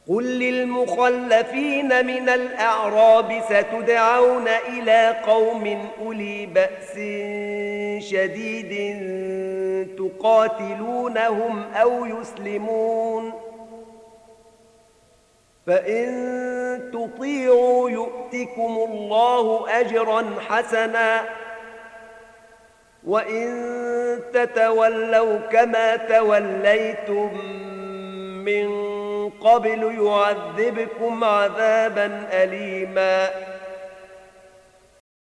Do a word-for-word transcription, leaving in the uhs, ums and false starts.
قل للمخلفين من الأعراب ستدعون إلى قوم أولي بأس شديد تقاتلونهم أو يسلمون، فإن تطيعوا يؤتكم الله أجرا حسنا، وإن تتولوا كما توليتم من قبل يعذبكم عذابا أليما.